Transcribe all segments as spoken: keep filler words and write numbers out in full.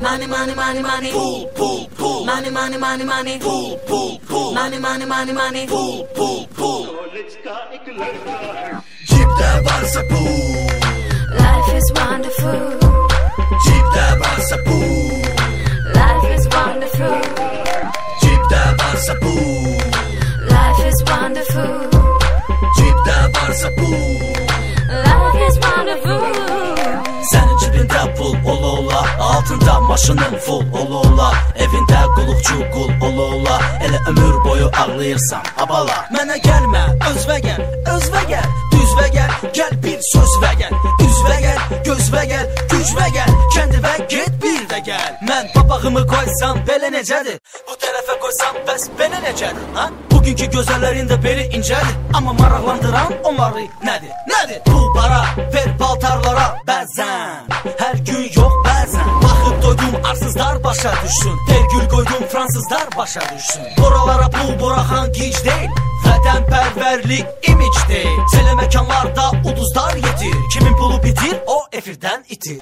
Money, money, money, money. Pul, pul, pul. Money, money, money, money. Pul, pul, pul. Money, money, money, money. Pul, pul, pul. Cipte varsa pul. Life is wonderful. Cipte varsa pul. Life is wonderful. Cipte varsa pul. Life is wonderful. Cipte varsa pul. Life is wonderful. Sənin cibində pul ola ola, altında maşının full ola ola, evində qulluqçu qul ola ola, elə ömür boyu ağlayırsan abala. Mənə gəlmə, özvə gəl, özvə gəl, düzvə gəl, gəl bir sözvə gəl, üzvə gəl, gözvə gəl, gücvə gəl, kəndivə get bir də gəl. Mən papağımı qoysam belə necədir, bu tərəfə qoysam bəs belə necədir, ha? Bugünkü gözəllərin də beli incədir, amma maraqlandıran onları nədir, nədir? Pul para, ver paltarlara bəzən, hər gün yox bəzən. Baxıb doydum arsızlar başa düşsün, vergül qoydum fransızlar başa düşsün. Buralara pul buraxan gic deyil, vətənpərvərlik imic deyil. Çələ məkanlarda uduzlar yetir, kimin pulu bitir o efirdən itir.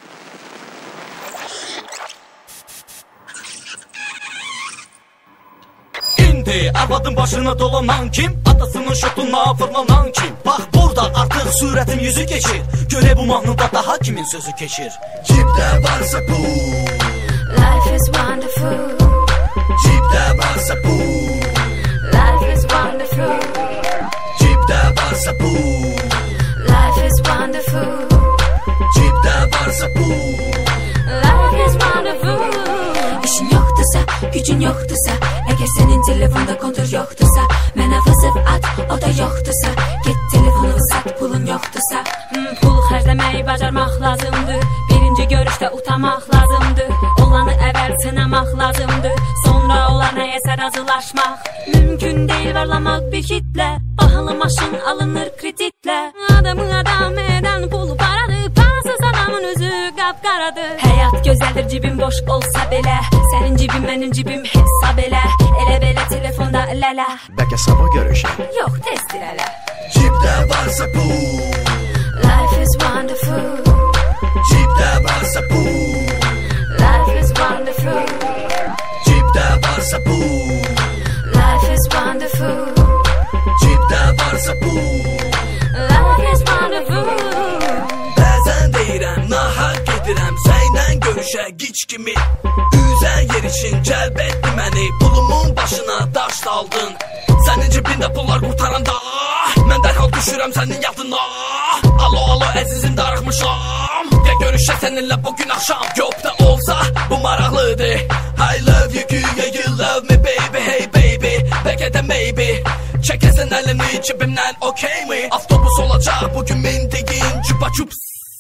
İndi arvadın başına dolanan kim, atasının şotunla fırlanan kim? Bax burada artıq sürətim yüzü keçir, görə bu mahnıda daha kimin sözü keçir? Cibdə varsa pul. Life is wonderful. Cibdə varsa pul. Life is wonderful. Cibdə varsa pul. Life is wonderful. Cibdə varsa pul. Life is wonderful. İşin yoxdursa, gücün yoxdursa, əgər sənin telefonda kontur yoxdursa, mənə vızıf at, o da yoxdursa, get telefonu sat, pulun yoxdursa. hmm, Pul xərcləməyi bacarmaq lazımdır, birinci görüşdə utanmaq lazımdır, olanı əvvəl sınamaq lazımdır, sonra ola nəyəsə razılaşmaq. Mümkün deyil varlamaq bir kitlə, bahalı maşın alınır kreditlə. Adamı adam edən pulu paradır, parasız adamın üzü qapqaradır. Həyat gözəldir cibim boş olsa belə, sənin cibim mənim cibim hesab elə, elə belə telefonda lələ. Bəlkə sabah görüşək. Yox tezdir hələ. Cibdə varsa pul. Life is wonderful. Cibdə varsa pul. Life is wonderful. Cibdə varsa pul. Life is wonderful. Cibdə varsa pul. Life is wonderful. Bəzən deyirəm, nahaq gedirəm, sənlə görüşə gic kimi. Üzən yer için cəlb etdi məni, pulumun başına daş daldın. Sənin cibində pullar qurtaranda, mən dərhal düşürəm sənin yadına. Alo alo əzizim darıxmışam, gəl görüşə səninlə bugün axşam. Yox da olsa bu maraqlıdır, I love you güya you love me baby, hey baby, bəlkə də maybe. Çəkəsən əlini cibimdən okey mi? Avtobus olacaq bugün mindiyin cüpa cüps.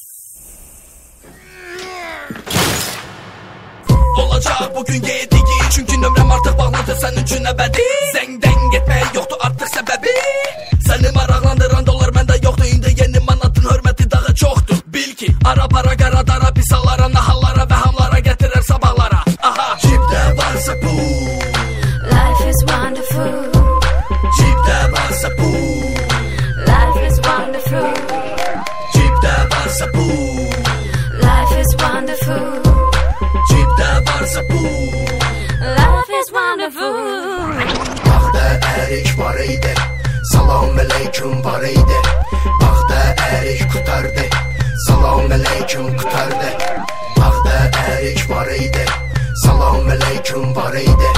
Olacaq bugün yediyi, çünki nömrəm artıq bağlıdır sənin üçün əbədi. Zəngdən getmək yoxdur artıq səbəbi, səni maraqlandıran dolar məndə yoxdur. İndi yeni manatın hörməti daha çoxdur. Bil ki ara para qaradara, pisalara, nahallara və hamlara gətirər sabahlara. Aha, cibdə varsa pul. Life is wonderful. Cibdə varsa pul. Life is wonderful. Cibdə varsa pul. Life is wonderful. Cibdə varsa pul. Life is wonderful. Baxda ərik var idi, salam aleyküm var idi. Baxda ərik qutardı, salam aleyküm qutardı. Baxda ərik var idi, salam aleyküm var idi.